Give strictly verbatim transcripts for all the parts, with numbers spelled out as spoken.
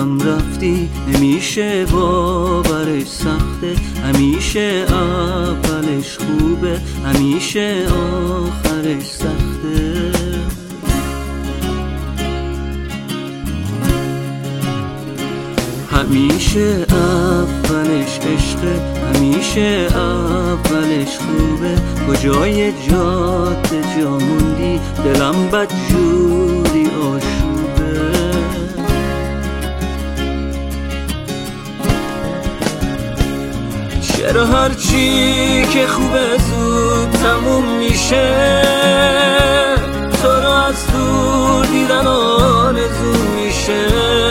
کنم رفتی، نمیشه باورش سخته، همیشه اولش خوبه، همیشه آخرش سخته. همیشه اولش عشقه، همیشه اولش خوبه، کجای جاده جا موندی، دلم بدجوری آشوبه. چرا هرچی که خوبه زود تموم میشه، تو رو از دور دیدن آرزو میشه.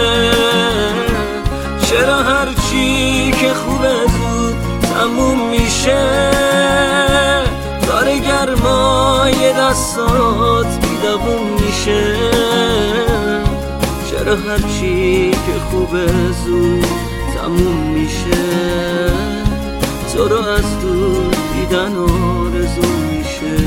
چرا هرچی که خوبه زود تموم میشه، داره گرمای دستات بیدوون میشه. چرا هرچی که خوبه زود تموم میشه، تو رو از دور دیدن آرزو میشه.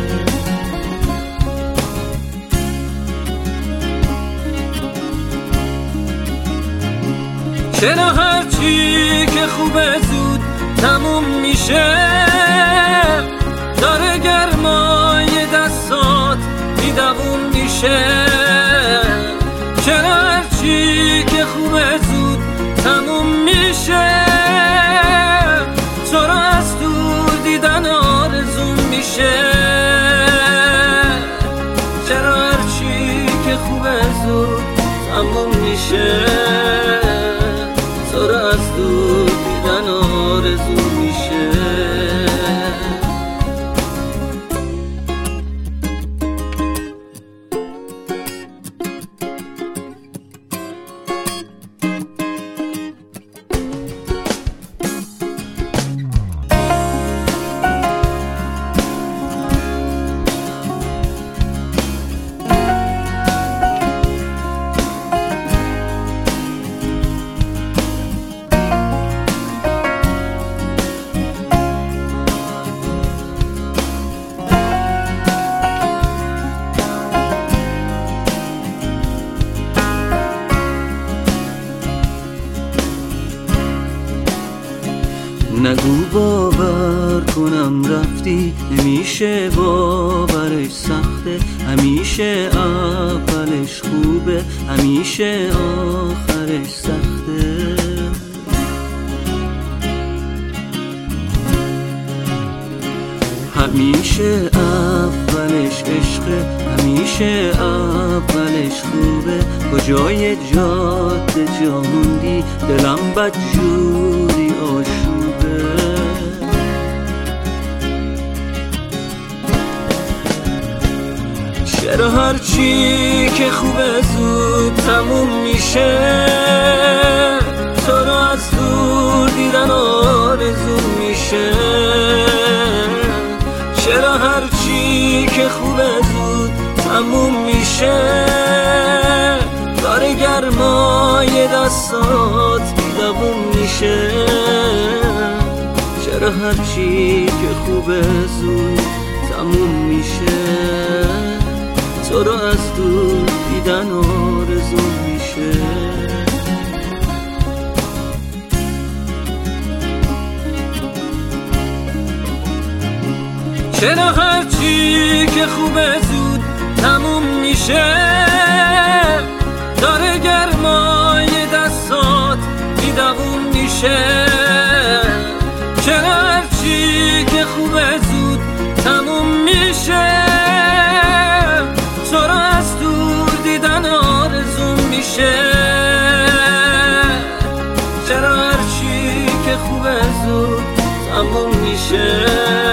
چرا هرچی که خوبه زود تموم میشه، داره گرمای دستات بیدوون میشه. چرا هرچی که خوبه زود تموم میشه، تو رو از دور دیدن آرزو میشه. چرا هرچی که خوبه زود تموم میشه، تو رو از دور دیدن آرزو میشه. نگو باور کنم رفتی، نمیشه باورش سخته، همیشه اولش خوبه، همیشه آخرش سخته. همیشه اولش عشقه، همیشه اولش خوبه، کجای جاده جا موندی، دلم بدجوری آشوبه. چرا هرچی که خوبه زود تموم میشه، تو رو از دور دیدن آرزو میشه. چرا هرچی که خوبه زود تموم میشه، داره گرمای دستات بیدوون میشه. چرا هرچی که خوبه زود تموم میشه، تو رو از دور دیدن آرزو میشه. چرا هرچی که خوبه زود تموم میشه، داره گرمای دستات بیدوون میشه. چرا هرچی که خوبه زود تموم میشه، تو رو از دور دیدن آرزو میشه. چرا هرچی که خوبه زود تموم میشه،